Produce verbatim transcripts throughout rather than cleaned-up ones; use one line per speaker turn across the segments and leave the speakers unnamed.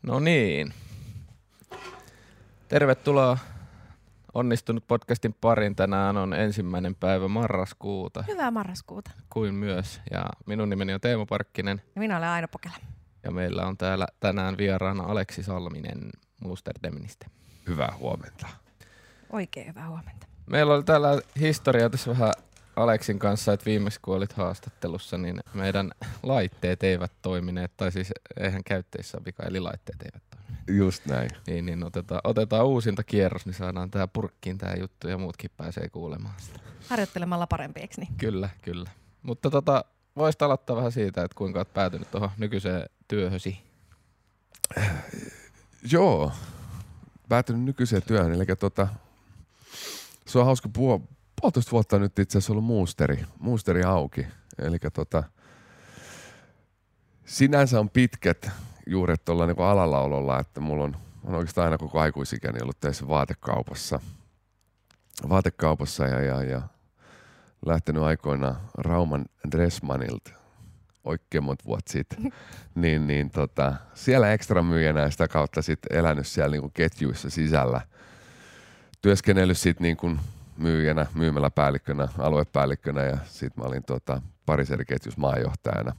No niin. Tervetuloa Onnistunut podcastin pariin. Tänään on ensimmäinen päivä marraskuuta.
Hyvää marraskuuta.
Kuin myös. Ja minun nimeni on Teemu Parkkinen.
Ja minä olen Aino Pokela.
Ja meillä on täällä tänään vieraana Aleksi Salminen Musterdemnistä.
Hyvää huomenta.
Oikein hyvää huomenta.
Meillä oli täällä historiaa tässä vähän Aleksin kanssa, että viimeksi kun olit haastattelussa, niin meidän laitteet eivät toimineet, tai siis eihän käyttäjissä ole vika, eli laitteet eivät toimineet.
Just näin.
Niin, niin otetaan, otetaan uusinta kierros, niin saadaan tää purkkiin tää juttu ja muutkin pääsee kuulemaan sitä.
Harjoittelemalla parempi, eikö niin?
Kyllä, kyllä. Mutta tota, voisit aloittaa vähän siitä, että kuinka olet päätynyt tuohon nykyiseen työhösi?
Joo, päätynyt nykyiseen työhön, eli tota, se on hauska puhua. Puolitoista vuotta nyt itse asiassa ollut muusteri, muusteri auki. Eli tota, sinänsä on pitkät juuret tuolla niinku alalla että mulla on, on oikeastaan aina koko aikuisikäni ollut töissä vaatekaupassa. Vaatekaupassa ja, ja, ja lähtenyt aikoinaan Rauman Dressmanilta oikein monta vuotta sitten. niin, niin tota, siellä ekstra myyjänä ja sitä kautta sitten elänyt siellä niinku ketjuissa sisällä. Työskennellyt sitten niinku myyjänä, myymäläpäällikkönä, aluepäällikkönä ja sitten mä olin tota, parissa eri ketjussa maanjohtajana.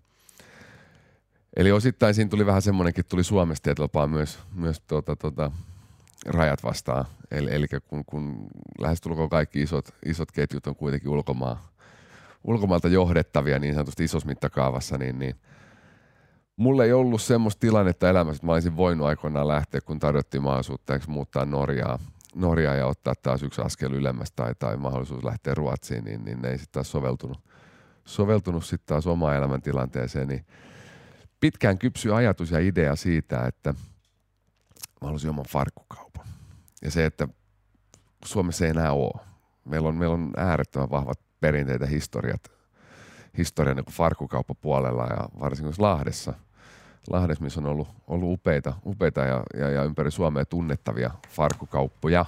Eli osittain siinä tuli vähän semmoinenkin, tuli Suomesta tietyllä myös, myös tota, tota, rajat vastaan. Eli, eli kun, kun lähestulkoon kaikki isot, isot ketjut on kuitenkin ulkomaa, ulkomailta johdettavia niin sanotusti isossa mittakaavassa, niin, niin mulla ei ollut semmoista tilannetta elämässä, että mä olisin voinut aikoinaan lähteä, kun tarjottiin mahdollisuutta muuttaa Norjaa. Norjaa ja ottaa taas yksi askel ylemmäs tai, tai mahdollisuus lähteä Ruotsiin, niin, niin ne ei sitten taas soveltunut, soveltunut sitten taas omaan elämäntilanteeseen. Niin pitkään kypsyi ajatus ja idea siitä, että mä haluaisin oman farkkukaupan. Ja se, että Suomessa ei enää ole. Meillä on, meillä on äärettömän vahvat perinteitä historiat, historian niin farkkukauppapuolella ja varsinkin Lahdessa. Lahdessa, missä on ollut, ollut upeita, upeita ja, ja, ja ympäri Suomea tunnettavia farkkukauppoja.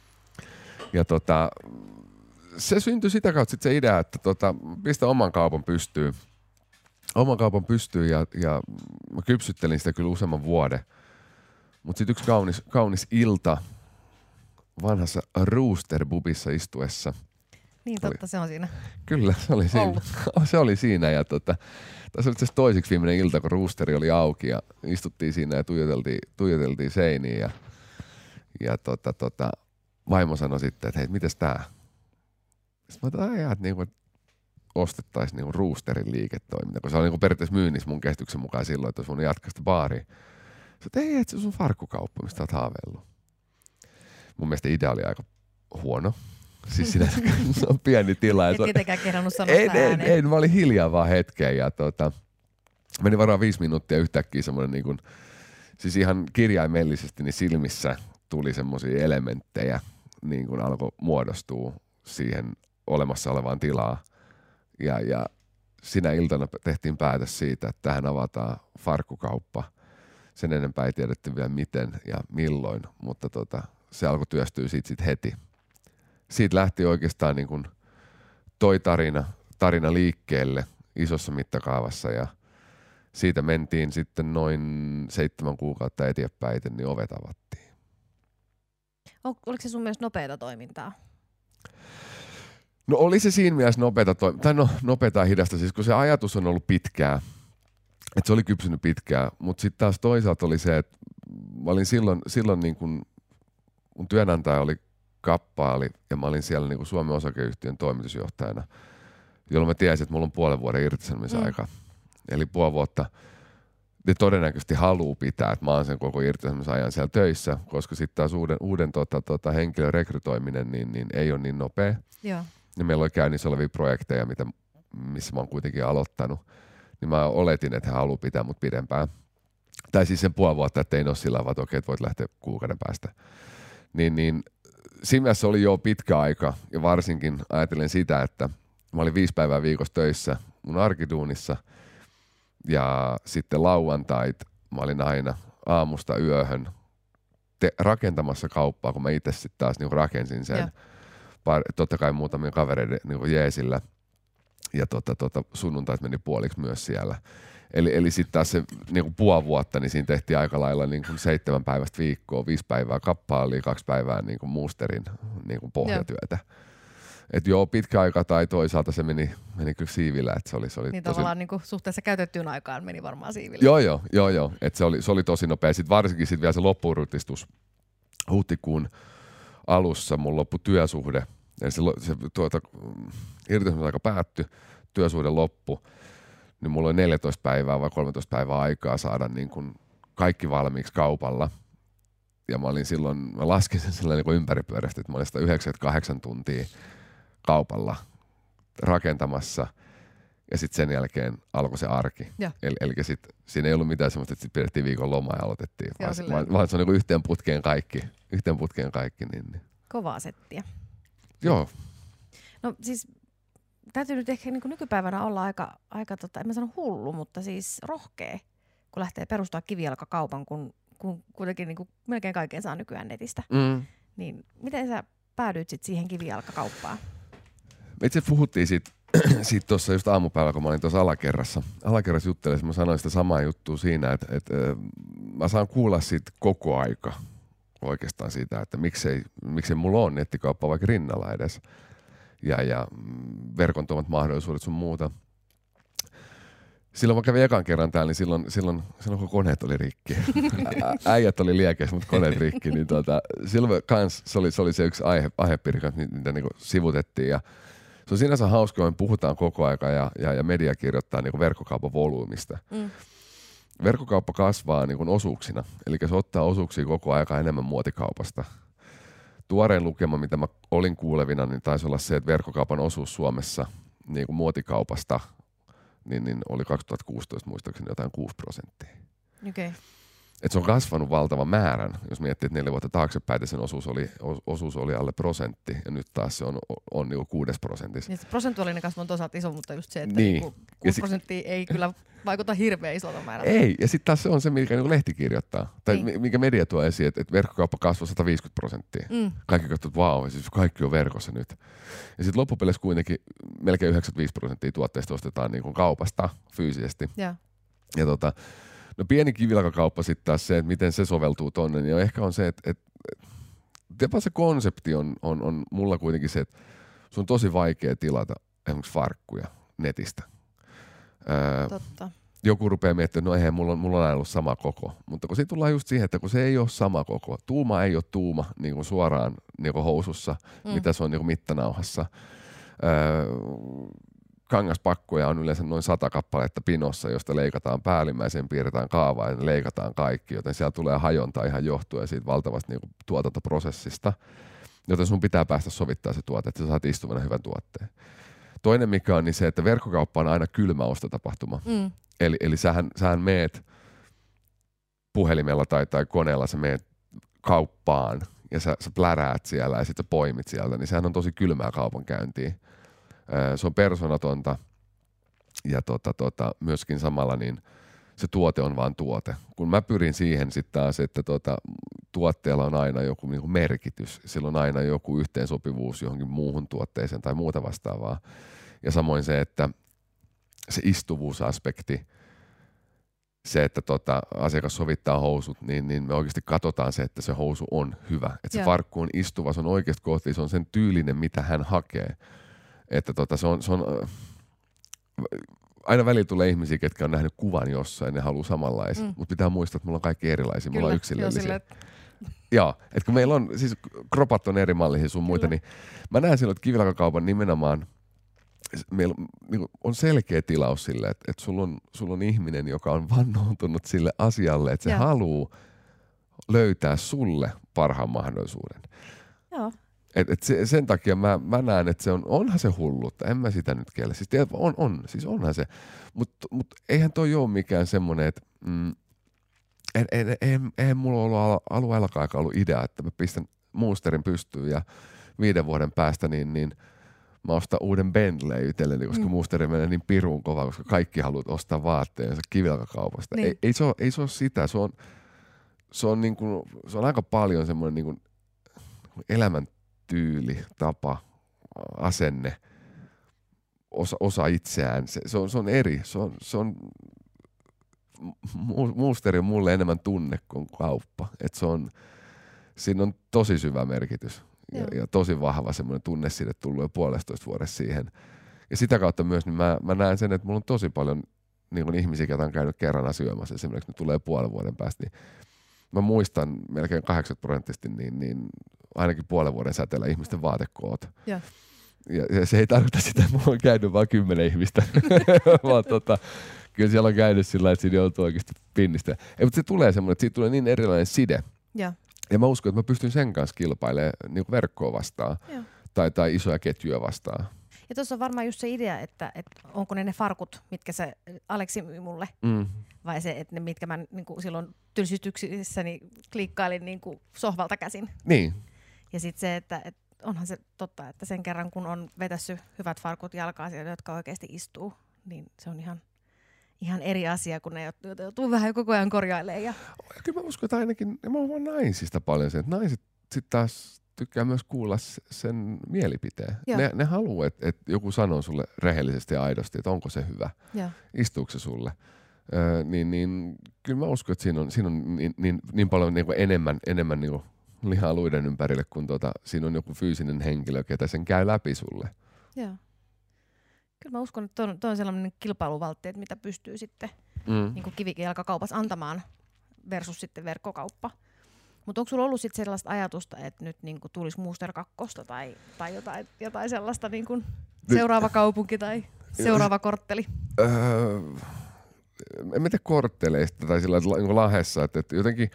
Ja tota, se syntyi sitä kautta sit se idea, että tota, pistä oman kaupan pystyyn. Oman kaupan pystyyn ja, ja mä kypsyttelin sitä kyllä useamman vuoden. Mutta sitten yksi kaunis, kaunis ilta vanhassa Rooster-bubissa istuessa.
Niin totta, oli, se on siinä.
Kyllä, se oli siinä. Oh. se oli siinä ja tota, tässä oli itse toiseksi viimeinen ilta, kun Roosteri oli auki ja istuttiin siinä ja tuijoteltiin, tuijoteltiin seiniin ja, ja tota, tota, vaimo sanoi sitten, että hei, mites tää? Sitten mä ajattelin, että niinku, ostettaisiin niinku Roosterin liiketoiminta, kun se oli niinku periaatteessa myynnissä mun käsityksen mukaan silloin, että olisi voinut jatkaa sitä baariin. Sitten ei, että se on farkkukauppa, mistä olet haaveillut. Mun mielestä idea oli aika huono. Siis sinänsä se on pieni tila.
Et tietenkään kerrannut sanoa
en,
sitä
en, en, mä olin hiljaa vaan hetken ja tota, meni varmaan viisi minuuttia yhtäkkiä semmoinen niin kuin, siis ihan kirjaimellisesti niin silmissä tuli semmoisia elementtejä niin kuin alkoi muodostua siihen olemassa olevaan tilaan. Ja, ja sinä iltana tehtiin päätös siitä, että tähän avataan farkkukauppa. Sen enempää ei tiedetty vielä miten ja milloin, mutta tota, se alkoi työstyä siitä sit heti. Siitä lähti oikeastaan niin kuin toi tarina, tarina liikkeelle isossa mittakaavassa ja siitä mentiin sitten noin seitsemän kuukautta eteenpäin, niin ovet avattiin.
Oliko se sun mielestä nopeata toimintaa?
No oli se siinä mielessä nopeata toimintaa, tai no nopeata ja hidasta, siis kun se ajatus on ollut pitkää, että se oli kypsynyt pitkään, mutta sitten taas toisaalta oli se, että mä olin silloin, silloin niin kuin mun työnantaja oli Kappaali ja mä olin siellä niin kuin Suomen osakeyhtiön toimitusjohtajana, jolloin mä tiesin, että mulla on puolen vuoden irtisanomisaika. Mm. Eli puoli vuotta ne todennäköisesti haluaa pitää, että mä oon sen koko irtisanomisajan siellä töissä, koska sitten taas uuden, uuden tota, tota, henkilön rekrytoiminen niin, niin ei ole niin nopea.
Joo.
Ja meillä oli käynnissä olevia projekteja, mitä, missä mä oon kuitenkin aloittanut. Niin mä oletin, että he haluaa pitää mut pidempään. Tai siis sen puoli vuotta, että ei ole sillä tavalla, että okei, että voit lähteä kuukauden päästä. Niin, niin siinä mielessä oli jo pitkä aika ja varsinkin ajatellen sitä, että mä olin viisi päivää viikossa töissä mun arkiduunissa ja sitten lauantait mä olin aina aamusta yöhön te- rakentamassa kauppaa, kun mä itse sitten taas niinku rakensin sen. Par- totta kai muutamien kavereiden niinku jeesillä. ja tota, tota, sunnuntait meni puoliksi myös siellä. Eli, eli sitten taas se niin kuin puoli vuotta, niin siinä tehtiin aika lailla niin kuin seitsemän päivästä viikkoa, viisi päivää kappaalia, kaksi päivää niin kuin muusterin niin kuin pohjatyötä. Että joo, pitkä aika tai toisaalta se meni, meni kyllä siivillä. Että se oli, se oli
Niin
tosi...
tavallaan niin kuin suhteessa käytettyyn aikaan meni varmaan siivillä.
Joo, joo, joo, joo. Että se oli, se oli tosi nopea. Sitten varsinkin sit vielä se loppurutistus huhtikuun alussa mun loppui työsuhde. Eli se, se tuota, irtisanomisaika päättyi, työsuhde loppu. Niin mulla oli neljätoista päivää vai kolmetoista päivää aikaa saada niin kuin kaikki valmiiksi kaupalla. Ja mä olin silloin, mä laskin sen sellainen niin ympäripyörästi, että mä olin sitä yhdeksänkymmentäkahdeksan tuntia kaupalla rakentamassa. Ja sitten sen jälkeen alkoi se arki. Eli, eli sit, siinä ei ollut mitään semmoista, että sit pidettiin viikon loma ja aloitettiin. Joo, vaan, vaan, vaan se on niin kuin yhteen putkeen kaikki. Yhteen putkeen kaikki. Niin, niin.
Kovaa settiä.
Joo.
No siis täytyy nyt ehkä niin kuin nykypäivänä olla aika, aika tota, en mä sano hullu, mutta siis rohkea, kun lähtee perustaa kivijalkakaupan, kun, kun kuitenkin niin kuin melkein kaiken saa nykyään netistä.
Mm.
Niin miten sä päädyit sit siihen kivijalkakauppaan?
Me itse puhuttiin siitä siitä tuossa just aamupäivällä, kun mä olin tuossa alakerrassa. Alakerrassa juttelemaan, mä sanoin sitä samaa juttua siinä, että, että mä saan kuulla siitä koko aika oikeastaan siitä, että miksei, miksei mulla on nettikauppa vaikka rinnalla edes. Ja, ja verkon tuomat mahdollisuudet sun muuta. Silloin kun kävin ekan kerran täällä, niin silloin, silloin, silloin kun koneet oli rikki. Äijät oli liekeissä, mutta koneet rikki. Niin tuota, silloin kans se oli, se oli se yksi aihe, aihepiiri, mitä niin sivutettiin. Ja se on sinänsä hauskaa, me puhutaan koko aika ja, ja, ja media kirjoittaa niin verkkokaupan volyymista. Mm. Verkkokauppa kasvaa niin osuuksina, eli se ottaa osuuksia koko aika enemmän muotikaupasta. Tuoreen lukema, mitä mä olin kuulevina, niin taisi olla se, että verkkokaupan osuus Suomessa niin kuin muotikaupasta niin, niin oli kaksituhattakuusitoista muistaakseni jotain kuusi prosenttia.
Okay.
Et se on kasvanut valtavan määrän, jos miettii, että neljä vuotta taaksepäin sen osuus oli, osuus oli alle prosentti ja nyt taas se on, on niin kuudes prosentissa.
Niin prosentuaalinen kasvu on toisaalta iso, mutta just se, että
niin.
Niinku kuusi prosenttia ei kyllä vaikuta hirveän isolta määrältä.
Ei, ja sitten taas se on se, mikä niin lehti kirjoittaa, tai niin. mikä media tuo esiin, että, että verkkokauppa kasvoi sata viisikymmentä prosenttia. Mm. Kaikki katsovat, että vau, siis kaikki on verkossa nyt. Ja sitten loppupeleissä kuitenkin melkein yhdeksänkymmentäviisi prosenttia tuotteista ostetaan niin kuin kaupasta fyysisesti.
Ja,
ja tota, no pieni kivijalkakauppa sitten taas se, että miten se soveltuu tonne, niin ehkä on se, että, että, että se konsepti on, on, on mulla kuitenkin se, että se on tosi vaikea tilata esimerkiksi farkkuja netistä. Öö,
Totta.
Joku rupeaa miettimään, että no eihän, mulla on, mulla on aina ollut sama koko. Mutta kun siitä tullaan just siihen, että kun se ei ole sama koko, tuuma ei ole tuuma niin kuin suoraan niin kuin housussa, mm. mitä se on niin kuin mittanauhassa. Öö, kangaspakkoja on yleensä noin sata kappaletta pinossa, josta leikataan päällimmäisen, piirretään kaavaa ja leikataan kaikki, joten siellä tulee hajonta ihan johtuen siitä valtavasta niin kuin tuotantoprosessista, joten sun pitää päästä sovittaa se tuote, että sä saat istuvana hyvän tuotteen. Toinen mikä on niin se, että verkkokauppa on aina kylmä ostotapahtuma. Mm. Eli, eli sähän, sähän meet puhelimella tai, tai koneella, sä meet kauppaan ja sä, sä pläräät siellä ja sitten poimit sieltä, niin sehän on tosi kylmää kaupankäyntiä. Se on persoonatonta ja tota, tota, myöskin samalla niin se tuote on vaan tuote. Kun mä pyrin siihen sitten taas, että tota, tuotteella on aina joku niin kuin merkitys, sillä on aina joku yhteensopivuus johonkin muuhun tuotteeseen tai muuta vastaavaa. Ja samoin se, että se istuvuusaspekti, se, että tota, asiakas sovittaa housut, niin, niin me oikeasti katsotaan se, että se housu on hyvä. Että se yeah. farkku on istuva, se on oikeasti kohti, se on sen tyylinen, mitä hän hakee. Että tota, se on, se on, aina välillä tulee ihmisiä, ketkä on nähnyt kuvan jossain, ne haluaa samanlaisia. Mm. Mutta pitää muistaa, että mulla on kaikki erilaisia, mulla on yksilöllisiä. Joo, että kun meillä on, siis kropat on eri mallisia sun muita, niin mä näen silloin, että kivijalkakaupan nimenomaan, meillä niin on selkeä tilaus sille, että, että sulla, on, sulla on ihminen, joka on vannoutunut sille asialle, että se haluaa löytää sulle parhaan mahdollisuuden.
Joo.
Et, et se, sen takia mä, mä näen, että se on, onhan se hullutta, en mä sitä nyt kiele. Siis tiedät, on, on, siis onhan se. Mutta mut eihän toi ole mikään semmoinen, että mm, en, en, en, eihän mulla ollut alueellakaan ollut idea, että mä pistän muusterin pystyyn ja viiden vuoden päästä niin, niin mä ostan uuden Bentley itselleni, koska mm. muusteri menee niin piruun kova, koska kaikki haluat ostaa vaatteensa kivijalkakaupasta. Niin. Ei, ei, se ole, ei se ole sitä, se on, se on, niin kuin, se on aika paljon semmoinen niin kuin elämän tyyli, tapa, asenne, osa, osa itseään. Se, se, on, se on eri. Se on, se on, Moosteri on mulle enemmän tunne kuin kauppa. Et se on, siinä on tosi syvä merkitys ja, ja tosi vahva semmoinen tunne siitä tullut jo puolestoista vuodessa siihen. Ja sitä kautta myös niin mä, mä näen sen, että mulla on tosi paljon niin kuin ihmisiä, joita on käynyt kerran asioimassa. Esimerkiksi ne tulee puolen vuoden päästä. Niin mä muistan melkein kahdeksankymmentä prosenttisesti niin, niin ainakin puolen vuoden säteellä ihmisten vaatekoot.
Ja.
Ja se ei tarkoita sitä, että mulla on käynyt vain kymmenen ihmistä, vaan tota, kyllä siellä on käynyt sillä, että siinä joutuu oikeasti pinnistä. Ei, mutta se tulee semmoinen, että siitä tulee niin erilainen side.
Ja,
ja mä uskon, että mä pystyn sen kanssa kilpailemaan niin kuin verkkoa vastaan tai, tai isoja ketjuja vastaan.
Ja tuossa on varmaan just se idea, että, että onko ne ne farkut, mitkä se Aleksi myi mulle, mm. vai se, että ne mitkä mä niin kuin silloin tylsistyksissäni klikkailin niin kuin sohvalta käsin.
Niin.
Ja sitten se, että, että onhan se totta, että sen kerran kun on vetässy hyvät farkut jalkaan siellä, jotka oikeasti istuu, niin se on ihan, ihan eri asia, kun ne joutuu vähän koko ajan korjailemaan. Ja...
Kyllä mä uskon, että ainakin, mä oon naisista paljon sen, että naiset sitten taas tykkää myös kuulla sen mielipiteen. Ne, ne haluaa, että, että joku sanoo sulle rehellisesti ja aidosti, että onko se hyvä, ja. Istuuko se sulle. Öö, niin, niin kyllä mä uskon, että siinä on, siinä on niin, niin, niin paljon niin kuin enemmän, enemmän niin kuin lihaa luiden ympärille, kun tuota, siinä on joku fyysinen henkilö, ketä sen käy läpi sulle.
Joo. Kyllä mä uskon, että toi on, toi on sellainen kilpailuvaltti, että mitä pystyy sitten mm. niin kuin kivijalkakaupassa antamaan versus sitten verkkokauppa. Mutta onko sulla ollut sitten sellaista ajatusta, että nyt niinku tulisi Mooster kakkosta tai, tai jotain, jotain sellaista niinku seuraava kaupunki tai seuraava kortteli?
Öö, en mä tiedä kortteleista tai sillä niin Lahdessa, että, että jotenkin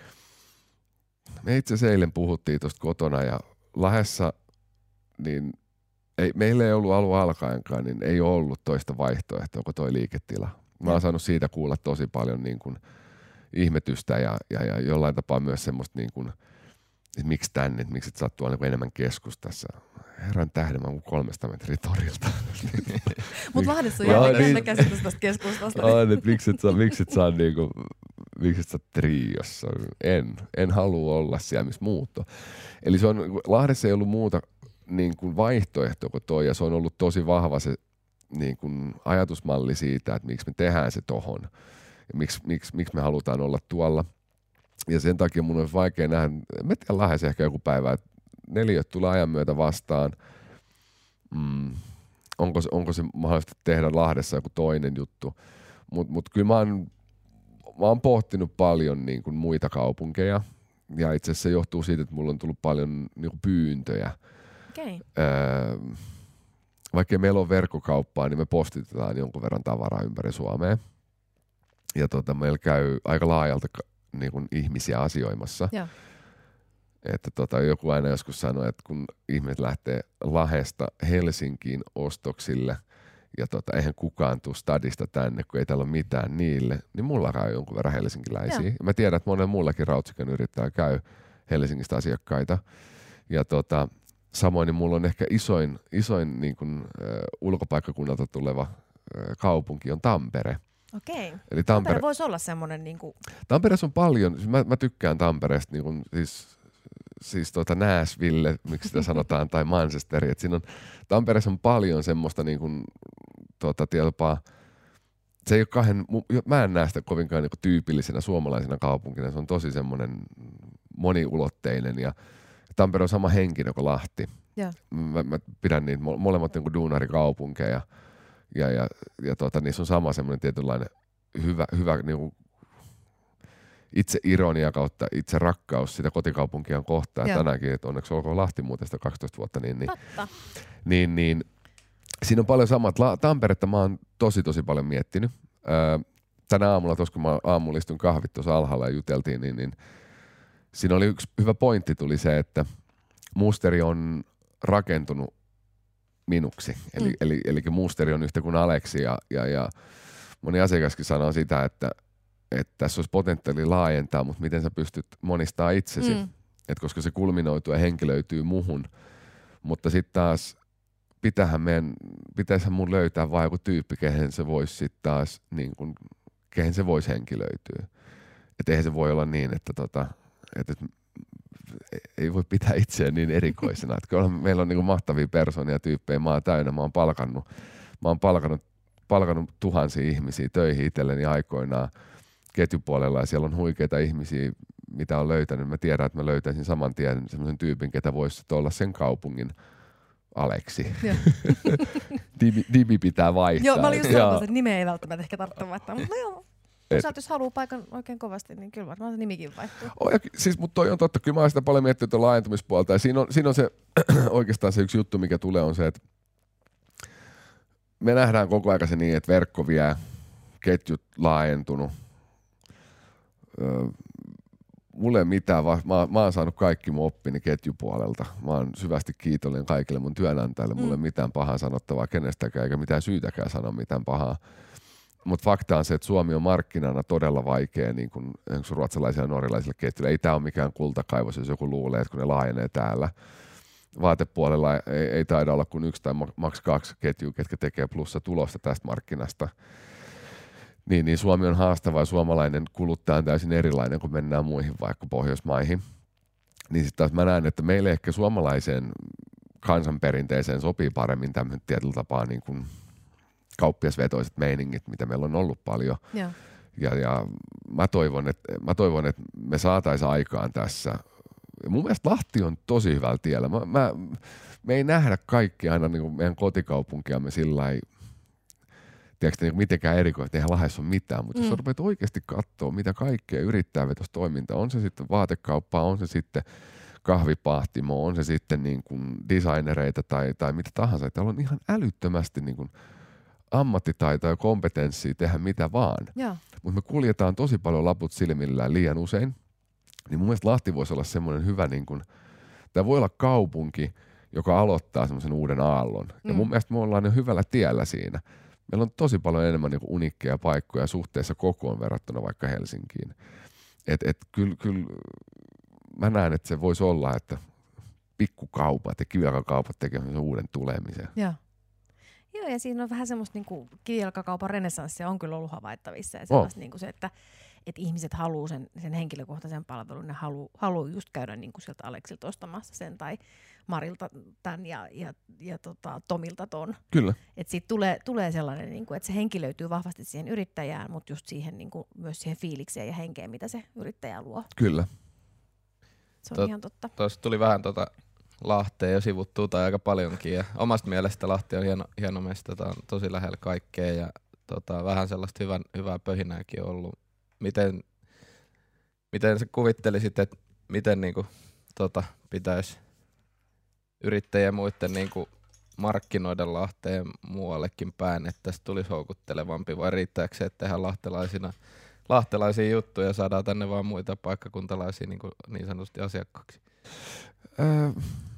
me itse asiassa eilen puhuttiin tuosta kotona ja Lahdessa niin ei, meillä ei ollut alun alkaenkaan, niin ei ole ollut toista vaihtoehtoa kuin toi liiketila. Mä oon saanut siitä kuulla tosi paljon niin kuin ihmetystä ja, ja, ja jollain tapaa myös semmoista niin kuin, että miksi tänne, että miksi et sä oot tuolla niin enemmän keskustassa. Herran tähden, mä oon kolmesta metriä torilta.
Mutta Lahdessa on jotenkin niin, käsitys tästä keskustasta.
On, että miksi et sä, miksi et sä, niin kuin, miksi et sä triossa. En, en halua olla siellä, missä muut on. Eli se on, Lahdessa ei ollut muuta niin kuin vaihtoehto kuin toi, ja se on ollut tosi vahva se niin kuin ajatusmalli siitä, että miksi me tehdään se tohon. Ja miksi, miksi, miksi me halutaan olla tuolla. Ja sen takia mun on vaikea nähdä, mä tiedän Lahdessa ehkä joku päivä, että neliöt tulee ajan myötä vastaan. Mm, onko, se, onko se mahdollista tehdä Lahdessa joku toinen juttu. Mutta mut kyllä mä oon, mä oon pohtinut paljon niin kuin muita kaupunkeja. Ja itse asiassa se johtuu siitä, että mulla on tullut paljon niin kuin pyyntöjä.
Okay.
Öö, vaikka meillä on verkkokauppaa, niin me postitetaan jonkun verran tavaraa ympäri Suomea. Ja tota, meillä käy aika laajalta niin kuin ihmisiä asioimassa. Ja. Että tota, joku aina joskus sanoi, että kun ihmiset lähtee Lahdesta Helsinkiin ostoksille ja tota, eihän kukaan tule stadista tänne, kun ei täällä ole mitään niille, niin mulla käy jonkun verran helsinkiläisiä. Ja. Mä tiedän, että monen muullakin Rautsikan yrittää käy Helsingistä asiakkaita. Ja tota, samoin niin mulla on ehkä isoin, isoin niin kuin, äh, ulkopaikkakunnalta tuleva äh, kaupunki on Tampere.
Okei.
Eli Tampere,
Tampere voisi olla semmoinen niinku...
Tampereessa on paljon, mä, mä tykkään Tampereesta niin kuin, siis, siis tuota Nashville, miksi sitä sanotaan, tai Manchesteri. Et siinä on, Tampereessa on paljon semmoista niin kuin, tuota, tietopaa, se ei ole kahden, mä en näe sitä kovinkaan niin kuin tyypillisenä suomalaisena kaupunkina, se on tosi semmoinen moniulotteinen ja Tampere on sama henkinen kuin Lahti. Ja. Mä, mä pidän niitä molemmat niin kuin duunarikaupunkeja. Ja, ja, ja tota, niissä on sama semmoinen tietynlainen hyvä, hyvä niin kuin itse ironia kautta itse rakkaus sitä kotikaupunkia kohtaan. Tänäänkin, että onneksi olkoon Lahti muuten sitä kaksitoista vuotta, niin, niin, niin, niin siinä on paljon samat. La- Tamperetta mä oon tosi tosi paljon miettinyt. Öö, tänä aamulla, tuossa kun mä aamulla istun kahvit tuossa alhaalla ja juteltiin, niin, niin siinä oli yksi hyvä pointti tuli se, että Moosteri on rakentunut minuksi. Eli, mm. eli, eli Moosteri on yhtä kuin Aleksi ja, ja, ja moni asiakaskin sanoo sitä, että, että tässä olisi potentiaali laajentaa, mutta miten sä pystyt monistaa itsesi, mm. että koska se kulminoituu ja henkilöityy muhun. Mutta sitten taas pitähän meidän, pitäisihän mun löytää vaan joku tyyppi, kehen se voisi sitten taas, niin kun, kehen se voisi henkilöityä. Että eihän se voi olla niin, että tota, että ei voi pitää itseään niin erikoisena. Että kyllä meillä on niin kuin mahtavia persoonia ja tyyppejä, mä oon täynnä, mä oon palkannut, mä oon palkanut, palkanut tuhansia ihmisiä töihin itselleni aikoinaan ketjupuolella ja siellä on huikeita ihmisiä, mitä on löytänyt. Mä tiedän, että mä löytäisin saman tien semmoisen tyypin, ketä voisi olla sen kaupungin Aleksi. Nimi, nimi pitää vaihtaa.
Joo, mä olin just sanomassa, että nimeä ei välttämättä ehkä tarvitse vaihtaa, mutta no joo.
Et.
Sä, jos haluaa paikan oikein kovasti, niin kyllä varmaan se nimikin vaihtuu.
Oh, ja, siis, mutta toi on totta. Kyllä mä oon sitä paljon miettinyt tuon laajentumispuolta. Ja siinä on, siinä on se oikeastaan se yksi juttu, mikä tulee, on se, että me nähdään koko ajan se niin, että verkko vie, ketjut laajentunut. Öö, mulla ei mitään, vaan mä, mä oon saanut kaikki mun oppini ketjupuolelta. Mä oon syvästi kiitollinen kaikille mun työnantajille. Mulla ei mm. mitään pahaa sanottavaa kenestäkään, eikä mitään syytäkään sanoa mitään pahaa. Mutta fakta on se, että Suomi on markkinana todella vaikea niin kuin ruotsalaisille ja norjalaisille ketjuille. Ei tämä ole mikään kultakaivos, jos joku luulee, että kun ne laajenee täällä. Vaatepuolella ei, ei taida olla kuin yksi tai maks kaksi ketjua, ketkä tekee plussa tulosta tästä markkinasta. Niin, niin Suomi on haastava ja suomalainen kuluttaja on täysin erilainen, kun mennään muihin vaikka Pohjoismaihin. Niin sitten taas mä näen, että meille ehkä suomalaiseen kansanperinteeseen sopii paremmin tämmöinen tietyllä tapaa niin kuin kauppiasvetoiset meiningit, mitä meillä on ollut paljon.
Joo.
Ja, ja mä toivon, että, mä toivon, että me saataisiin aikaan tässä. Ja mun mielestä Lahti on tosi hyvällä tiellä. Mä, mä, me ei nähdä kaikki aina niin kuin meidän kotikaupunkiamme sillä lailla, tiedätkö, niin mitenkään erikoista, että eihän Lahdessa ole mitään, mutta mm. jos rupeat oikeasti katsoa, mitä kaikkea yrittää vetosta toimintaa, on se sitten vaatekauppaa, on se sitten kahvipahtimo, on se sitten niin kuin designereita tai, tai mitä tahansa. Täällä on ihan älyttömästi niin kuin ammattitaitoa ja kompetenssia tehdä mitä vaan. Mutta me kuljetaan tosi paljon laput silmillään liian usein. Niin mun mielestä Lahti voisi olla semmoinen hyvä, niin kuin, tämä voi olla kaupunki, joka aloittaa semmoisen uuden aallon. Mm. Ja mun mielestä me ollaan jo hyvällä tiellä siinä. Meillä on tosi paljon enemmän niin kuin uniikkeja paikkoja suhteessa kokoon verrattuna vaikka Helsinkiin. Et, et kyllä, kyllä mä näen, että se voisi olla, että pikkukaupat ja kivijalkakaupat tekevät uuden tulemisen.
Joo. Joo, ja siinä on vähän semmoista niin kivijalkakaupan renessanssia on kyllä ollut havaittavissa. Ja sellaista oh. niin kuin se, että, että ihmiset haluaa sen, sen henkilökohtaisen palvelun, ne haluaa haluu just käydä niin kuin sieltä Aleksilta ostamassa sen tai Marilta tämän ja, ja, ja tota, Tomilta ton.
Kyllä.
Että siitä tulee, tulee sellainen, niin kuin, että se henki löytyy vahvasti siihen yrittäjään, mutta just siihen, niin kuin, myös siihen fiilikseen ja henkeen, mitä se yrittäjä luo.
Kyllä.
Se on
Tot,
ihan totta.
Tuossa tuli vähän tota Lahteen jo sivuttua tai aika paljonkin. Ja omasta mielestä Lahti on hieno, hieno mesta, on tosi lähellä kaikkea ja tota, vähän sellaista hyvän, hyvää pöhinääkin on ollut. Miten, miten sä kuvittelisit, että miten niinku, tota, pitäisi yrittäjien ja muiden niinku, markkinoida Lahteen muuallekin päin, että tästä tulisi houkuttelevampi, vai riittääkö se, että tehdään lahtelaisina, lahtelaisia juttuja ja saadaan tänne vaan muita paikkakuntalaisia niin, niin sanotusti asiakkaaksi?
Öö,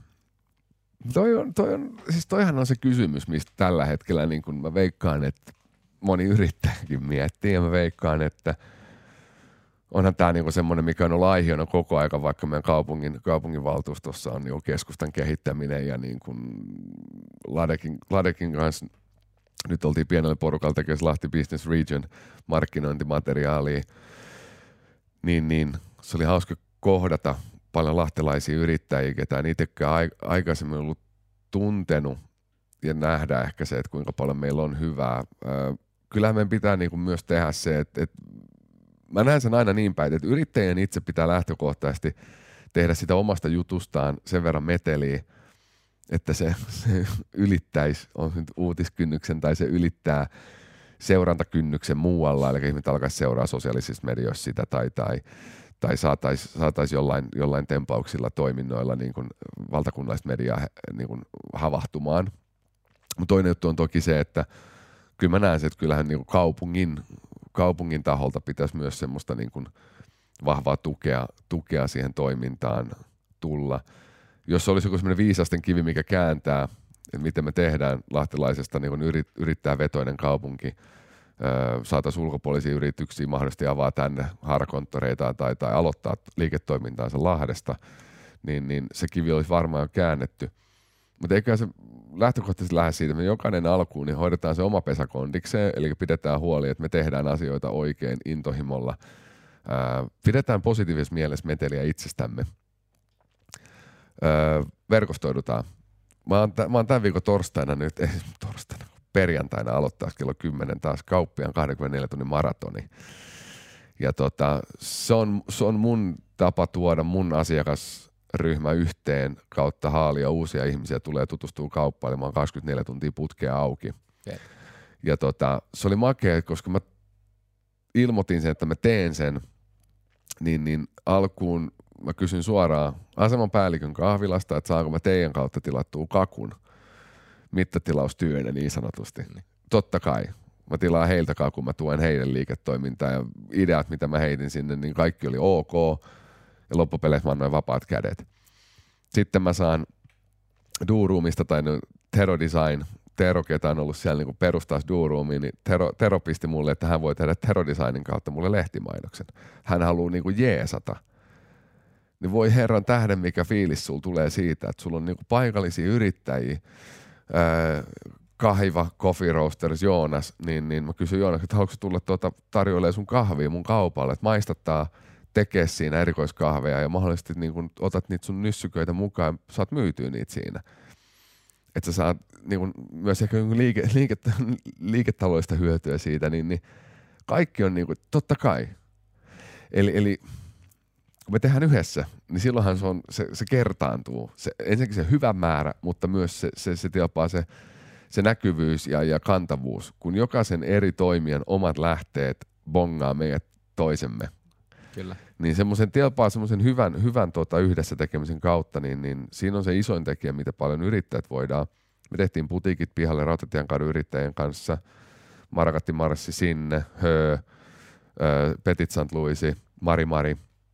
toi on, toi on, siis toihan on se kysymys, mistä tällä hetkellä niin kun mä veikkaan, että moni yrittäjäkin miettii ja mä veikkaan, että onhan tää niinku semmoinen, mikä on ollut aiheena koko aika, vaikka meidän kaupungin, kaupunginvaltuustossa on niinku keskustan kehittäminen ja niinku Ladekin, Ladekin kanssa nyt oltiin pienellä porukalla tekemässä Lahti Business Region markkinointimateriaalia, niin, niin se oli hauska kohdata paljon lahtelaisia yrittäjiä, ketä en itsekään aikaisemmin ollut tuntenut ja nähdä ehkä se, että kuinka paljon meillä on hyvää. Kyllähän meidän pitää niinku myös tehdä se, että, että mä näen sen aina niin päin, että yrittäjien itse pitää lähtökohtaisesti tehdä sitä omasta jutustaan sen verran meteliä, että se, se ylittäisi, on se nyt uutiskynnyksen tai se ylittää seurantakynnyksen muualla, eli ihmiset alkaisi seuraa sosiaalisissa medioissa sitä tai, tai, tai saataisiin saatais jollain, jollain tempauksilla toiminnoilla niin kuin valtakunnallista mediaa niin kuin havahtumaan. Mutta toinen juttu on toki se, että kyllä mä näen se, että kyllähän niin kuin kaupungin, kaupungin taholta pitäisi myös semmoista niin kuin vahvaa tukea, tukea siihen toimintaan tulla. Jos olisi joku semmoinen viisasten kivi, mikä kääntää, että miten me tehdään lahtelaisesta niin yrit, yrittäjävetoinen kaupunki, öö, saataisiin ulkopuolisia yrityksiä mahdollisesti avaa tänne haarakonttoreitaan tai, tai aloittaa liiketoimintaansa Lahdesta, niin, niin se kivi olisi varmaan jo käännetty. Mutta eikä se lähtökohtaisesti lähde siitä, että me jokainen alkuun niin hoidetaan se oma pesä kondikseen, eli pidetään huoli, että me tehdään asioita oikein intohimolla. Öö, pidetään positiivisessa mielessä meteliä itsestämme. Öö, verkostoidutaan. Mä oon, t- mä oon tämän viikon torstaina nyt, ei torstaina, perjantaina aloittaa kello kymmenen taas kauppiaan kaksikymmentäneljä tunnin maratoni. Ja tota, se on, se on mun tapa tuoda mun asiakasryhmä yhteen kautta haalia uusia ihmisiä, tulee tutustua kauppailemaan kaksikymmentäneljä tuntia putkea auki.
Yeah.
Ja tota, se oli makea, koska mä ilmoitin sen, että mä teen sen, niin, niin alkuun mä kysyn suoraan aseman päällikön kahvilasta, että saanko mä teidän kautta tilattua kakun mittatilaustyönä niin sanotusti. Mm. Totta kai. Mä tilaan heiltä kakun, mä tuen heidän liiketoimintaa ja ideat, mitä mä heitin sinne, niin kaikki oli ok. Ja loppupeleissä mä annoin vapaat kädet. Sitten mä saan Duroomista tai Tero Design, Tero, ketä on ollut siellä niin perustaas Duroomiin, niin Tero, Tero pisti mulle, että hän voi tehdä Tero Designin kautta mulle lehtimainoksen. Hän haluaa niin kuin jeesata. Niin voi herran tähden, mikä fiilis sulla tulee siitä, että sulla on niin kuin paikallisia yrittäjiä, ää, Kahiva, Coffee Roasters, Joonas, niin, niin mä kysyin Joonas, että haluatko tulla tuota, tarjoilemaan sun kahvia mun kaupalle, että maistattaa tekee siinä erikoiskahveja ja mahdollisesti niin kun otat niitä sun nyssyköitä mukaan, saat myytyä niitä siinä. Että sä saat niin kun, myös ehkä liike, liike, liiketaloudellista hyötyä siitä, niin, niin kaikki on niin kun, totta kai. Eli, eli kun me tehdään yhdessä, niin silloinhan se, on, se, se kertaantuu. Se, ensinnäkin se hyvä määrä, mutta myös se, se, se tilpaa se se näkyvyys ja, ja kantavuus, kun jokaisen eri toimijan omat lähteet bongaa meidät toisemme.
Kyllä. Niin
semmoisen tilpaa semmoisen hyvän, hyvän tota yhdessä tekemisen kautta, niin, niin siinä on se isoin tekijä, mitä paljon yrittäjät voidaan. Me tehtiin putiikit pihalle Rautatiankadun yrittäjien kanssa, Marakatti marssi sinne, Hö, Petit Saint Louis, Mari Mari,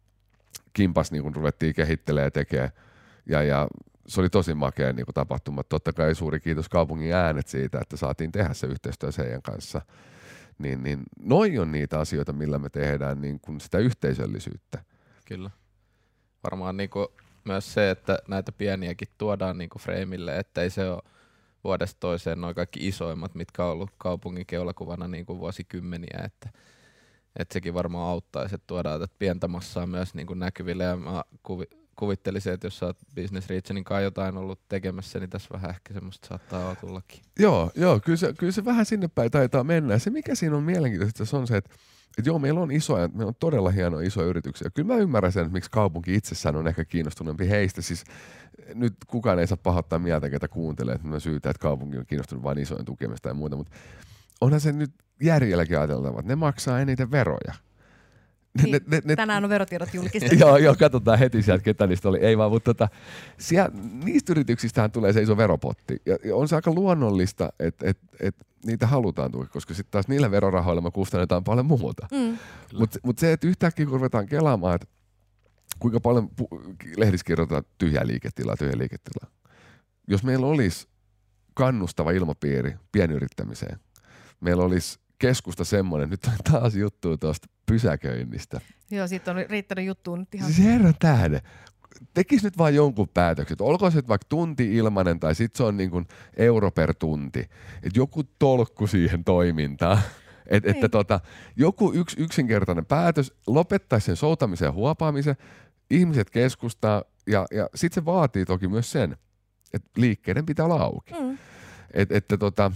Kimpas niin kun ruvettiin kehittelemään ja tekemään. Ja, ja se oli tosi makea niin kuin tapahtuma. Totta kai suuri kiitos kaupungin äänet siitä, että saatiin tehdä se yhteistyö heidän kanssa. Niin, niin, noi on niitä asioita, millä me tehdään niin kuin sitä yhteisöllisyyttä.
Kyllä. Varmaan niin kuin myös se, että näitä pieniäkin tuodaan niin kuin freimille, ettei se ole vuodesta toiseen noin kaikki isoimmat, mitkä on ollut kaupungin keulakuvana niin kuin vuosikymmeniä. Että, että sekin varmaan auttaisi, että tuodaan tätä pientä massaa myös niin kuin näkyville. Ja mä kuvi, kuvittelisin, että jos sä oot Business Regionin kanssa jotain ollut tekemässä, niin tässä vähän ehkä semmoista saattaa tullakin.
Joo, joo kyllä, se, kyllä se vähän sinne päin taitaa mennä. Se mikä siinä on mielenkiintoista, se on se, että, että joo, meillä on isoja, meillä on todella hienoja isoja yrityksiä. Kyllä mä ymmärrän sen, että miksi kaupunki itsessään on ehkä kiinnostuneempi heistä. Siis nyt kukaan ei saa pahoittaa mieltä, ketä kuuntelee, että mä syytän, että kaupunki on kiinnostunut vain isojen tukemista ja muuta, mutta onhan se nyt järjelläkin ajateltava, että ne maksaa eniten veroja.
Niin, ne, ne, ne, tänään on verotiedot julkistettu.
joo, joo, katsotaan heti sieltä, ketä niistä oli. Ei vaan, mutta tota, siellä, niistä yrityksistähän tulee se iso veropotti. Ja, ja on se aika luonnollista, että et, et, niitä halutaan tukea, koska sitten taas niillä verorahoilla me kustannetaan paljon muuta. Mm. Mutta mut se, että yhtäkkiä kun ruvetaan kelaamaan, että kuinka paljon pu- lehdissä kirjoitetaan tyhjää liiketilaa, tyhjää liiketilaa. Jos meillä olisi kannustava ilmapiiri pienyrittämiseen, meillä olisi keskusta semmoinen, nyt on taas juttu tuosta pysäköinnistä.
Joo, siitä on riittänyt juttuun nyt ihan.
Siis herran tähden. Tekis nyt vaan jonkun päätökset. Olkoon se vaikka tunti ilmanen tai sit se on niin kuin euro per tunti. Et joku tolkku siihen toimintaan. Et, että tota, joku yks, yksinkertainen päätös lopettaisi sen soutamisen ja huopaamisen. Ihmiset keskustaa ja, ja sit se vaatii toki myös sen, että liikkeiden pitää olla auki. Mm. Et, että tota,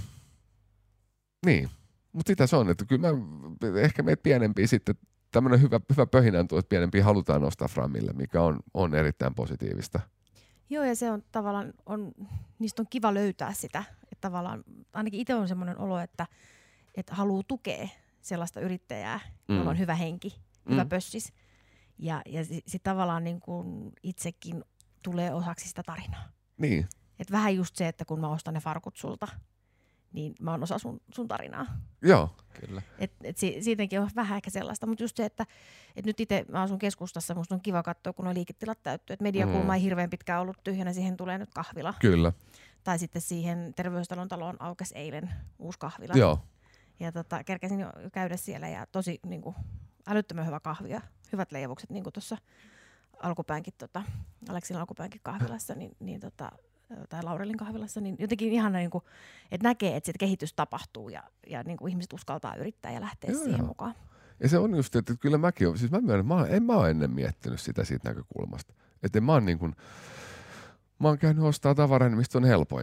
niin. Mutta sitä se on, että kyllä mä, ehkä meitä pienempiä sitten, tämmöinen hyvä, hyvä pöhinän tuo, että pienempiä halutaan nostaa framille, mikä on, on erittäin positiivista.
Joo, ja se on tavallaan, on, niistä on kiva löytää sitä, että tavallaan, ainakin itse on semmoinen olo, että, että haluaa tukea sellaista yrittäjää, mm. jolla on hyvä henki, hyvä mm. pössis, ja, ja sitten tavallaan niin kuin itsekin tulee osaksi sitä tarinaa.
Niin.
Että vähän just se, että kun mä ostan ne farkut sulta, niin mä oon osa sun, sun tarinaa.
Joo,
kyllä.
Et, et si, siitäkin on vähän ehkä sellaista, mutta just se, että et nyt itse mä asun keskustassa, musta on kiva katsoa, kun nuo liiketilat täyttyy. Et mediakulma mm. ei hirveän pitkään ollut tyhjänä, siihen tulee nyt kahvila.
Kyllä.
Tai sitten siihen Terveystalon taloon aukesi eilen uusi kahvila.
Joo.
Ja tota, kerkesin jo käydä siellä ja tosi niin kuin, älyttömän hyvä kahvi ja hyvät leivokset, niin kuin tuossa alkupäänkin, tota, Aleksin alkupäänkin kahvilassa, niin, niin tota, tai Laurelin kahvilassa, niin jotenkin ihan niin kuin, että näkee, että sit kehitys tapahtuu ja, ja niin kuin ihmiset uskaltaa yrittää ja lähteä joo, siihen joo. mukaan.
Ja se on just, että kyllä mäkin olen, siis mä myönnän, mä, en mä ole ennen miettinyt sitä siitä näkökulmasta. Että mä oon niin kuin, mä oon käynyt ostaa tavaraa, mistä on helpointa.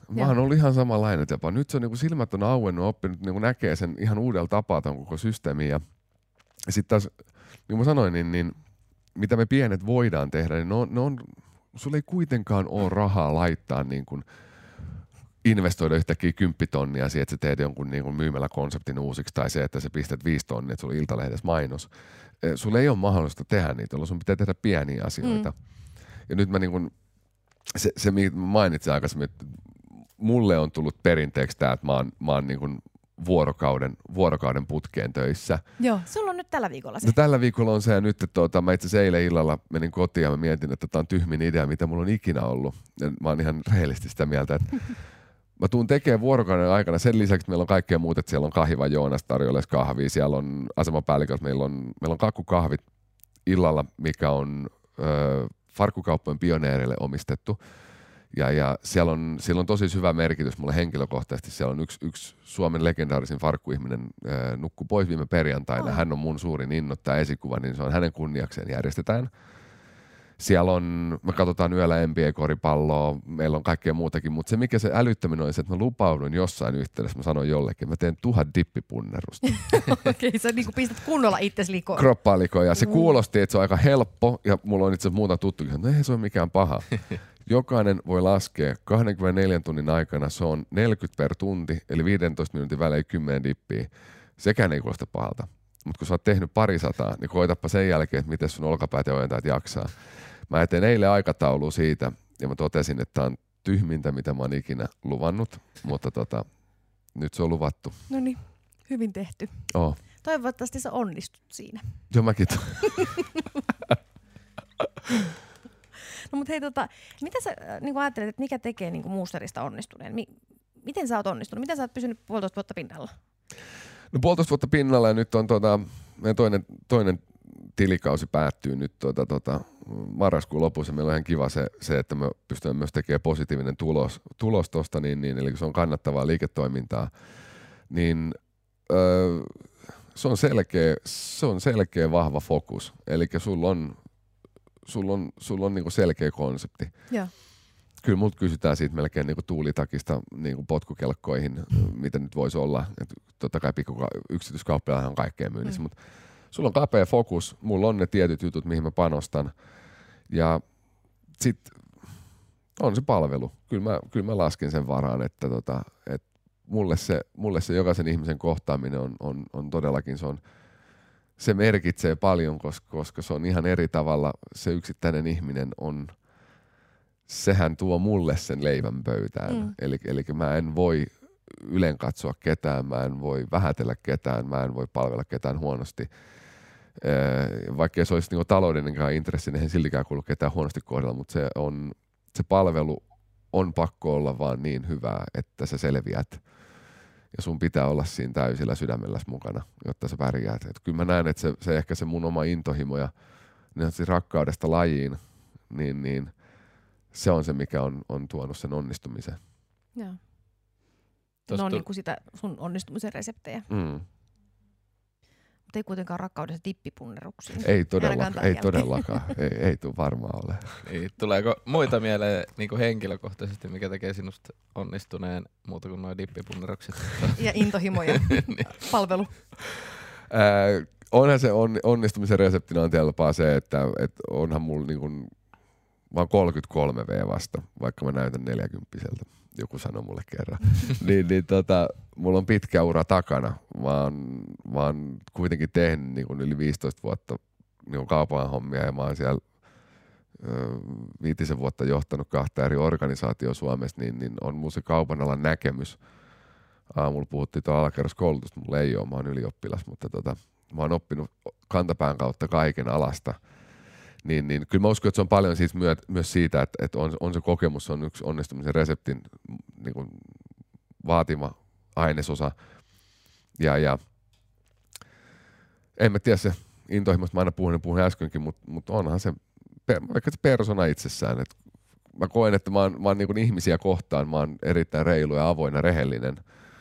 Mä oon ollut ihan samanlainen tapa. Nyt se on niin kuin silmät on auennut, oppinut niin kuin näkee sen ihan uudella tapaa ton koko systeemiin. Ja sitten taas, niin kuin mä sanoin, niin, niin mitä me pienet voidaan tehdä, niin ne on, ne on, sulla ei kuitenkaan ole rahaa laittaa niin kuin investoida yhtäkkiä kymppitonnia siihen, että sä teet jonkun niin kuin myymäläkonseptin uusiksi tai se, että sä pistät viisi tonnia, että sulla on Iltalehdessä mainos. Sulla ei ole mahdollista tehdä niitä, jolloin sun pitää tehdä pieniä asioita. Mm. Ja nyt mä niin kuin, se, se mainitsin aikaisemmin, että mulle on tullut perinteeksi tämä, että mä oon, mä oon niin kuin vuorokauden, vuorokauden putkeen töissä.
Joo, sulla on nyt tällä viikolla se.
No, tällä viikolla on se ja nyt, että tuota, mä itse asiassa eilen illalla menin kotiin ja mä mietin, että tämä on tyhmin idea, mitä mulla on ikinä ollut. Ja mä oon ihan rehellisesti sitä mieltä, että mä tuun tekemään vuorokauden aikana. Sen lisäksi että meillä on kaikkea muuta, että siellä on Kahiva Joonas tarjoiles kahvia, siellä on asemapäälliköt, meillä on, meillä on kakkukahvit illalla, mikä on ö, farkkukauppojen pioneereille omistettu. Ja, ja siellä on, siellä on tosi syvä merkitys mulle henkilökohtaisesti. Siellä on yksi, yksi Suomen legendaarisin farkkuihminen äh, nukku pois viime perjantaina. Oh. Hän on mun suurin innoittaja esikuva, niin se on hänen kunniakseen järjestetään. Siellä on, me katsotaan yöllä N B A-koripalloa, meillä on kaikkea muutakin, mutta se mikä se älyttäminen on se, että mä lupaudun jossain yhteydessä, mä sanon jollekin, mä teen tuhat dippipunnerusta.
Okei, okay, sä niinku pistät kunnolla itsesi likoon.
Kroppaa likoon ja se kuulosti, että se on aika helppo ja mulla on itse asiassa muuta tuttukin, että no eihän se ole mikään paha. Jokainen voi laskea kaksikymmentäneljä tunnin aikana, se on neljäkymmentä per tunti, eli viisitoista minuutin välein kymmenen dippiä. Sekään ei kuulosta pahalta. Mutta kun sä oot tehnyt parisataa, niin koitapa sen jälkeen, että miten sun olkapäät ja ojentajat jaksaa. Mä eteen eilen aikataulua siitä, ja mä totesin, että tää on tyhmintä, mitä mä oon ikinä luvannut, mutta tota, nyt se on luvattu.
No niin, hyvin tehty.
Oh.
Toivottavasti sä onnistut siinä.
Joo, mäkin. To-
No mut hei, tota, mitä sä niin ajattelet, että mikä tekee niin Moosterista onnistuneen? Mi- miten sä oot onnistunut? Miten sä oot pysynyt puolitoista vuotta pinnalla?
No puolitoista vuotta pinnalla ja nyt on tota, meidän toinen, toinen tilikausi päättyy nyt tota, tota, marraskuun lopussa. Meillä on ihan kiva se, se että me pystymme myös tekemään positiivinen tulos, tulos tosta, niin, niin, eli se on kannattavaa liiketoimintaa. Niin öö, se on selkeä, se on selkeä vahva fokus. Eli sulla on Sulla on, sul on niinku selkeä konsepti. Ja. Kyllä multa kysytään siitä melkein niinku tuulitakista niinku potkukelkkoihin, mitä nyt voisi olla. Et totta kai pikku yksityiskauppiailla on kaikkea myynnissä, mm. mutta sulla on kapea fokus, mulla on ne tietyt jutut, mihin mä panostan. Ja sit on se palvelu. Kyllä mä, kyllä mä laskin sen varaan, että tota, et mulle, se, mulle se jokaisen ihmisen kohtaaminen on, on, on todellakin se on Se merkitsee paljon, koska, koska se on ihan eri tavalla. Se yksittäinen ihminen on, sehän tuo mulle sen leivän pöytään. Mm. Eli, eli mä en voi ylen katsoa ketään, mä en voi vähätellä ketään, mä en voi palvella ketään huonosti. Vaikka se olisi niinku taloudellinenkaan intressi, niin ei siltikään kuulu ketään huonosti kohdella, mutta se, on, se palvelu on pakko olla vaan niin hyvää, että sä selviät. Ja sun pitää olla siinä täysillä sydämelläs mukana, jotta sä pärjäät. Et kyllä mä näen, että se, se ehkä se mun oma intohimo ja niin rakkaudesta lajiin, niin, niin se on se, mikä on, on tuonut sen onnistumisen.
Joo. No on niin kuin sitä sun onnistumisen reseptejä. Mm. Mutta ei kuitenkaan rakkaudessa dippipunneruksiin.
Ei todellakaan, ei todellakaan. ei, ei tule varmaan ole.
Niin, tuleeko muita mieleen niin kuin henkilökohtaisesti, mikä tekee sinusta onnistuneen muuta kuin nuo dippipunnerukset?
Ja intohimoja niin. Palvelu.
Äh, onhan se on, onnistumisen reseptinä on tietyllä se, että et onhan mulla niin kuin, mä oon kolmekymmentäkolme vuotta vasta, vaikka mä näytän neljäkymppiseltä. Joku sanoi mulle kerran. niin, niin tota, mulla on pitkä ura takana. Mä oon, mä oon kuitenkin tehnyt niin kuin yli viisitoista vuotta niin kaupan hommia ja mä oon siellä ö, viitisen vuotta johtanut kahta eri organisaatioa Suomessa, niin, niin on mun se kaupan alan näkemys. Aamulla puhuttiin tuo alakerroskoulutusta, mulla ei ole, mä oon ylioppilas, mutta tota, mä oon oppinut kantapään kautta kaiken alasta. Niin, niin kyllä mä uskon, että se on paljon siis myö, myös siitä, että, että on, on se kokemus, on yksi onnistumisen reseptin niin kuin vaatima ainesosa. Ja, ja en mä tiedä se intohimosta, mä aina puhun, niin puhun äskenkin, mutta, mutta onhan se, vaikka se persona itsessään. Että mä koen, että mä oon, mä oon niin kuin ihmisiä kohtaan, mä oon erittäin reilu ja avoin ja rehellinen.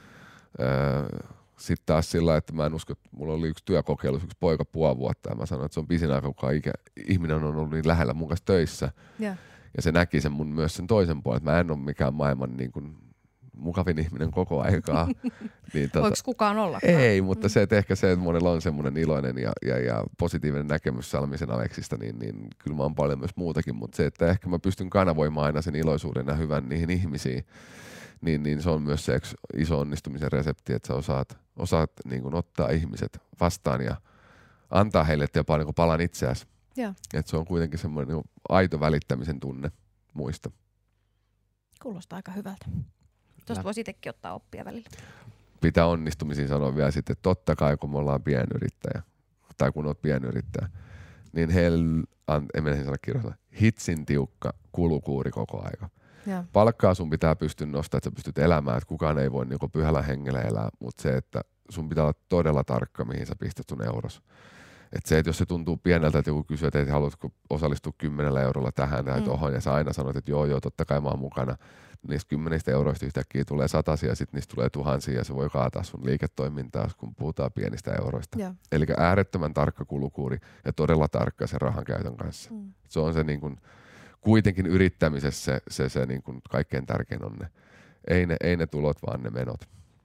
Öö, Sitten taas sillä, että mä en usko, että mulla oli yksi työkokeilu, yksi poika puoli vuotta ja mä sanoin, että se on pisin aika, kukaan ikä, ihminen on ollut niin lähellä mun kanssa töissä. Yeah. Ja se näki sen mun myös sen toisen puolen, että mä en ole mikään maailman niin kuin mukavin ihminen koko aikaa. Niin, tota,
Voiko kukaan ollakaan?
ei, mutta se, että ehkä se, että monella on semmoinen iloinen ja, ja, ja positiivinen näkemys Salmisen Aleksista, niin, niin kyllä mä oon paljon myös muutakin, mutta se, että ehkä mä pystyn kanavoimaan aina sen iloisuuden ja hyvän niihin ihmisiin, niin, niin se on myös se iso onnistumisen resepti, että sä osaat, osaat niin kuin ottaa ihmiset vastaan ja antaa heille jopa niin kuin palan itseäsi. Että se on kuitenkin semmoinen niin kuin aito välittämisen tunne muista.
Kuulostaa aika hyvältä. Tuosta voisi itsekin ottaa oppia välillä.
Pitää onnistumisiin sanoa vielä sitten, että totta kai kun me ollaan pienyrittäjä, tai kun oot pienyrittäjä, niin heillä, en mene sanoa kirjoittaa, hitsin tiukka kulukuuri koko aika.
Ja.
Palkkaa sun pitää pystyä nostamaan, että sä pystyt elämään, että kukaan ei voi niin pyhällä hengellä elää, mutta se, että sun pitää olla todella tarkka, mihin sä pistät sun euros. Että se, että jos se tuntuu pieneltä, että joku kysyy, että haluatko osallistua kymmenellä eurolla tähän tai mm. tohon, ja sä aina sanot, että joo, joo, totta kai mä oon mukana. Niistä kymmenistä euroista yhtäkkiä tulee satasia, ja sitten niistä tulee tuhansia, ja se voi kaataa sun liiketoimintaa, kun puhutaan pienistä euroista. Eli äärettömän tarkka kulukuuri ja todella tarkka sen rahan käytön kanssa. Mm. Se on se niin kun, kuitenkin yrittämisessä se, se, se niin kun kaikkein tärkein on ne. Ei, ne. ei ne tulot, vaan ne menot.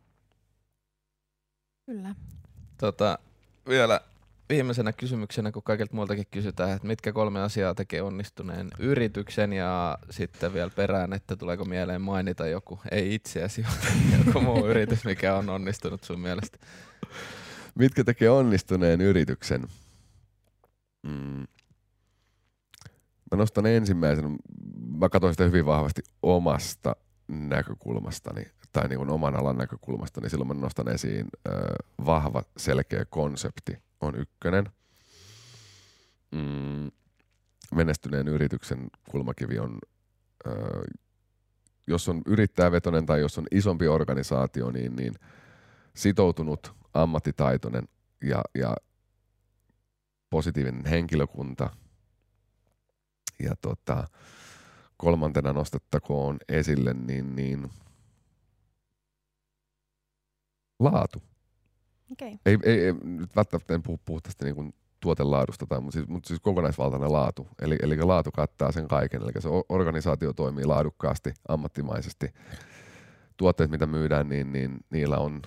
Kyllä.
Tota, vielä viimeisenä kysymyksenä, kun kaikilta muiltakin kysytään, että mitkä kolme asiaa tekee onnistuneen yrityksen, ja sitten vielä perään, että tuleeko mieleen mainita joku, ei itseäsi, joku muu yritys, mikä on onnistunut sun mielestä.
Mitkä tekee onnistuneen yrityksen? Mm. Mä nostan ensimmäisen, mä katson sitä hyvin vahvasti omasta näkökulmastani, tai niin kuin oman alan näkökulmastani, silloin mä nostan esiin äh, vahva, selkeä konsepti on ykkönen. Mm, menestyneen yrityksen kulmakivi on, äh, jos on yrittäjävetoinen tai jos on isompi organisaatio, niin, niin sitoutunut, ammattitaitoinen ja, ja positiivinen henkilökunta. Ja tota, kolmantena nostettakoon esille niin, niin laatu.
Okay.
Ei, ei, ei, nyt välttämättä en puhu, puhu tästä niin kuin tuotelaadusta, tai, mutta, siis, mutta siis kokonaisvaltainen laatu. Eli, eli laatu kattaa sen kaiken. Eli se organisaatio toimii laadukkaasti, ammattimaisesti. Tuotteet, mitä myydään, niin, niin niillä on,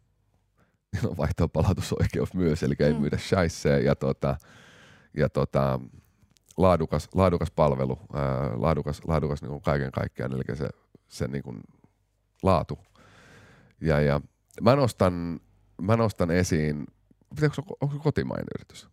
niillä on vaihtopalautusoikeus myös, eli ei mm. myydä shaisseja. Ja, tota, ja tota, laadukas, laadukas palvelu, ää, laadukas, laadukas niin kuin kaiken kaikkiaan, eli se, se niin kuin laatu. Ja, ja mä nostan Mä nostan esiin, pitääkö, onko kotimainen yritys?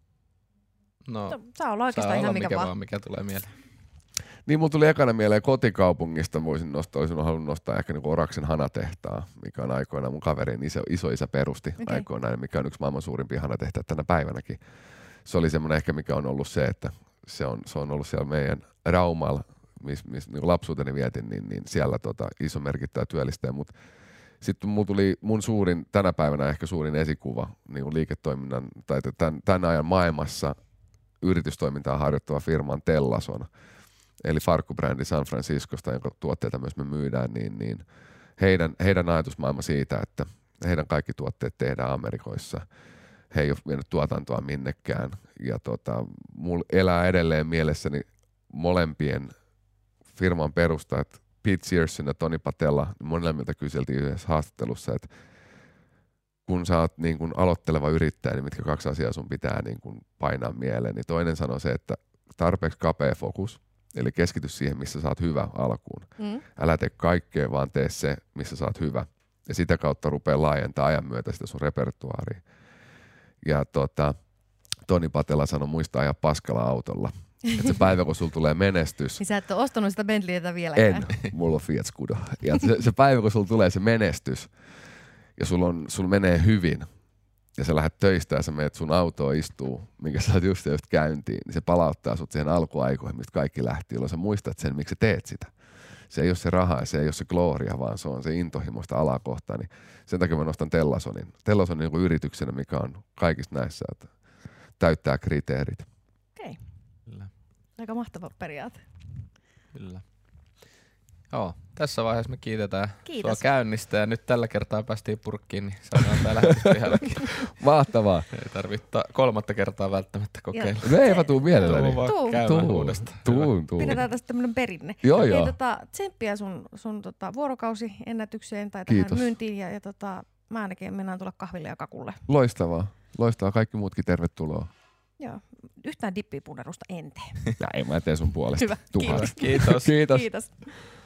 No,
saa olla oikeastaan ihan mikä,
mikä
vaan.
vaan, mikä tulee mieleen.
Niin, mulla tuli ekana mieleen kotikaupungista, voisin nostaa, olisin halunnut nostaa ehkä niin Oraksen hanatehtaa, mikä on aikoinaan mun kaverin iso, isoisä perusti okay. aikoinaan, mikä on yksi maailman suurimpia hanatehtaita tänä päivänäkin. Se oli semmoinen ehkä, mikä on ollut se, että se on, se on ollut siellä meidän Raumalla, missä mis, niin lapsuuteni vietin, niin, niin siellä tota, iso merkittävä työllistäjä, mutta sitten mulla tuli mun suurin, tänä päivänä ehkä suurin esikuva niin kuin liiketoiminnan tai tämän, tämän ajan maailmassa yritystoimintaa harjoittava firma on Tellason, eli farkkubrändi San Franciscosta, jonka tuotteita myös me myydään, niin, niin heidän, heidän ajatusmaailma siitä, että heidän kaikki tuotteet tehdään Amerikoissa. He ei ole vienyt tuotantoa minnekään. Ja tota, mulla elää edelleen mielessäni molempien firman perustajat, Pete Searson ja Tony Patella, monelmilta kyseltiin yhdessä haastattelussa, että kun sä oot niin kun aloitteleva yrittäjä, niin mitkä kaksi asiaa sun pitää niin kun painaa mieleen. Niin toinen sanoi se, että tarpeeksi kapea fokus, eli keskity siihen, missä sä oot hyvä alkuun. Mm. Älä tee kaikkea, vaan tee se, missä sä oot hyvä. Ja sitä kautta rupea laajentaa ajan myötä sitä sun repertuaaria. Ja tota, Toni Patella sanoi, muista ajaa paskalla autolla. Että se päivä, kun sulla tulee menestys.
Niin sä et ole ostanut sitä Bentleytä vieläkään.
En, mulla on Fiat Scudo. Ja se, se päivä, kun sulla tulee se menestys ja sulla, on, sulla menee hyvin ja sä lähdet töistä ja sä menet sun autoon istuu, minkä sä oot just just käyntiin, niin se palauttaa sut siihen alkuaikoihin, mistä kaikki lähti, jolloin sä muistat sen, miksi sä teet sitä. Se ei ole se raha ja se ei ole se glooria, vaan se on se intohimoista alakohtaa. Niin sen takia mä nostan Tellasonin. Tellasonin niin yrityksenä, mikä on kaikista näissä, että täyttää kriteerit.
Okei. Kyllä. Aika mahtava periaate.
Kyllä. Joo, tässä vaiheessa me kiitetään
Kiitos.
sua käynnistä ja nyt tällä kertaa päästiin purkkiin, niin saadaan tää lähetyspihälläkin.
Mahtavaa.
Ei tarvitse kolmatta kertaa välttämättä kokeilla.
No eipä tuu mielelläni.
Tuu vaan
Tuu.
käymään
Tuu,
uudestaan.
tuu, tuu.
Pidetään tästä tämmönen perinne.
Joo,
Hei,
joo.
tota, tsemppiä sun, sun tota, vuorokausiennätykseen tai tähän
Kiitos.
myyntiin ja, ja tota, mä ainakin mennään tulla kahville ja kakulle.
Loistavaa. Loistavaa. Kaikki muutkin tervetuloa.
Joo, yhtään dippipunerusta en tee.
Näin, mä teen sun puolesta.
Hyvä,
Tuhat.
kiitos.
Kiitos.
Kiitos.
Kiitos.